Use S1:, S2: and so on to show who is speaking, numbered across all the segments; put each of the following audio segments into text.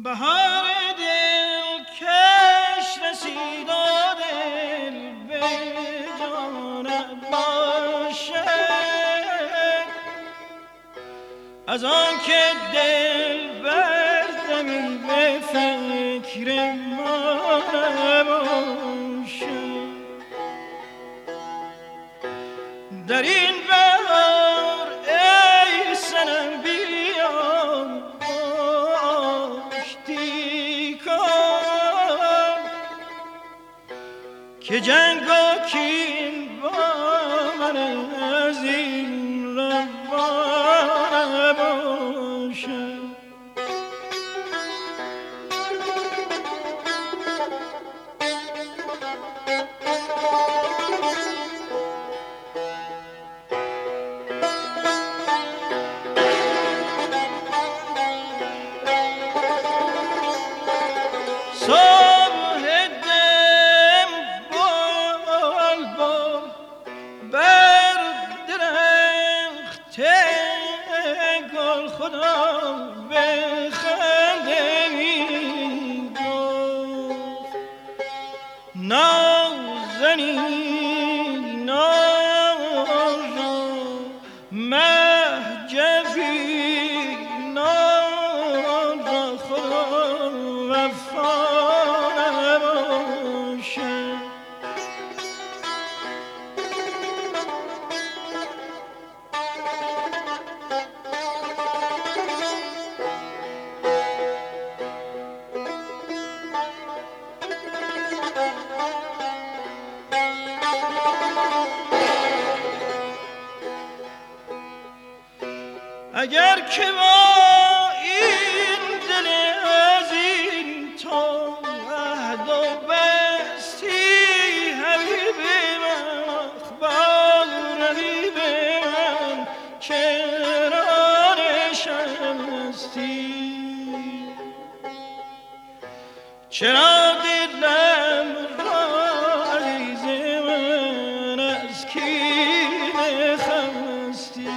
S1: بهار دل کش رسید و دل به جان باشد، از آن که دل بردمی به فکر ما نباشد. در این بهار ای صنم بیا آشتی کن، که جنگ و کین با من از این روا نباشد. اگر که با این دل عزیز تو عهد و بستی، حبیب من اخبار رقیب من چرا نشستی؟ چرا دلم را عزیز من از کینه خستی؟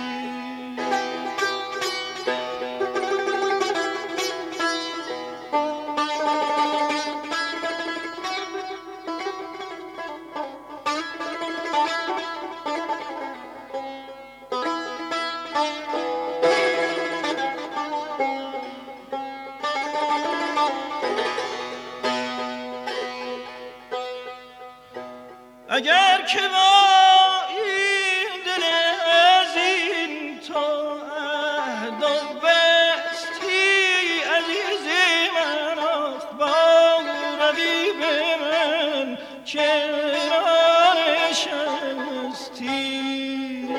S1: اگر که با این دل عزیز تو عهد و بستی، عزیز من اخبار رقیب من چرا نشستی؟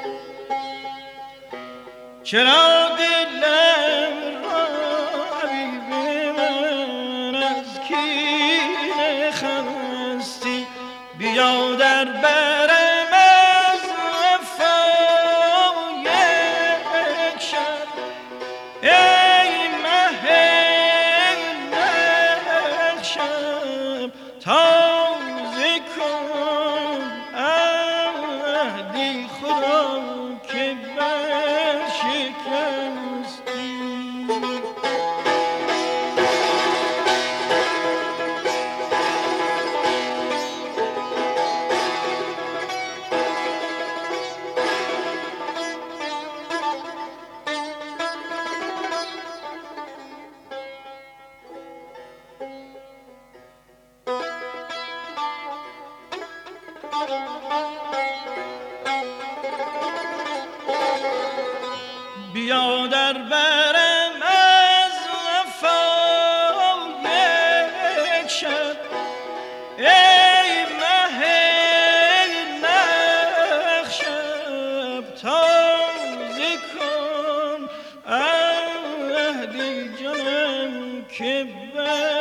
S1: چرا دلم را حبیب من از کینه خستی؟ بیا در برم از وفا یک شب، ای مه نقشم تازه کن عهدی خدا که برشکستی. بیا در برم از وفا یک شب، ای مه نقشم تازه کن عهد جانم که